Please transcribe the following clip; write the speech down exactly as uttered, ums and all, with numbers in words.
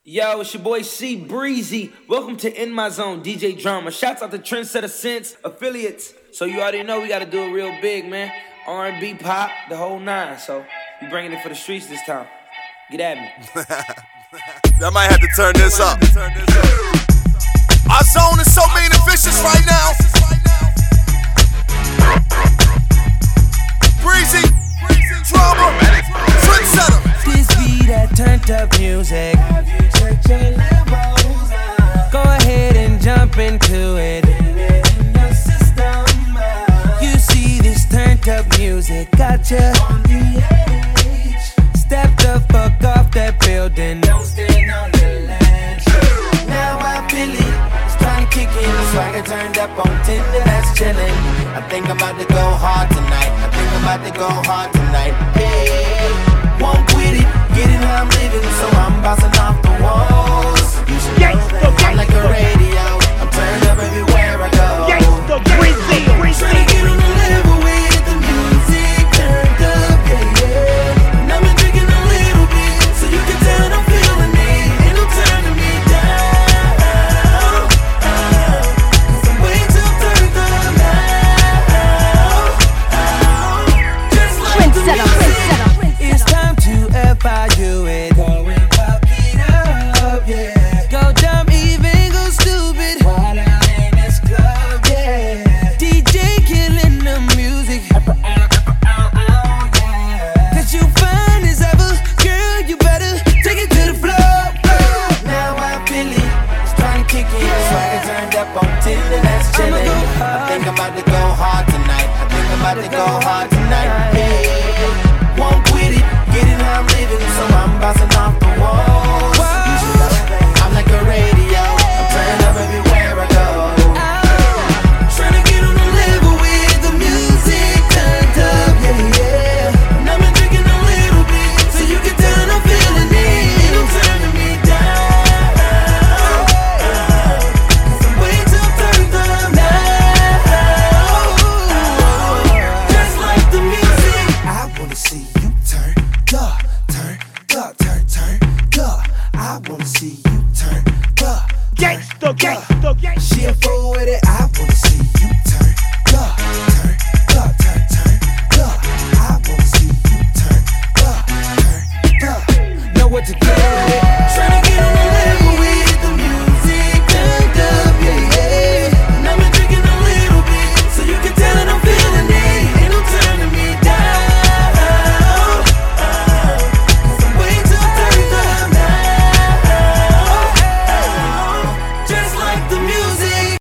Yo, it's your boy C Breezy. Welcome to In My Zone, D J Drama. Shouts out to Trendsetter Sense affiliates. So you already know we got to do it real big, man. R and B, pop, the whole nine. So we bringing it for the streets this time. Get at me. I might have to turn this up. Our zone is so mean and vicious right now. Breezy, Drama, Trendsetter. This be that turned up music. Go ahead and jump into it. You see this turned up music, gotcha. Step the fuck off that building. Don't stand on the ledge. Now I feel it. It's time to kick in. The swagger turned up on Tinder, that's chillin'. I think I'm about to go hard tonight. I think I'm about to go hard tonight. Hey, won't quit it. Getting how I'm living, so I'm bouncing off the walls. You should know that I'm like a radio. I'm turned up everywhere I go. Trying to get on the level with the music turned up, yeah, yeah. And I've been drinking a little bit, so you can tell I'm feeling it. Ain't no turning me down, cause I'm way too turned up now. Just like the music, it's time to evaluate. Go and pop it up, yeah. Go dumb, even go stupid while I'm in this club, yeah. D J killing the music. Cause you fine as ever, girl, you better take it to the floor. Now I feel it, it's time to kick in. Swagger turned up on Tinder, that's chillin'. I think I'm about to go hard tonight. I think I'm about to go hard tonight. Hey, won't quit it. Getting how I'm living, so I'm bouncing off the walls. You should know that I'm like a radio. I'm turning up everywhere I go. Trying to get on the level with the music turned up, yeah, yeah. And I've been drinking a little bit, so you can tell I'm feeling it. Ain't no turning me down, cause I'm way too turned up now. Just like the music, I wanna see you turn up, turn up, turn, turn up. I wanna see you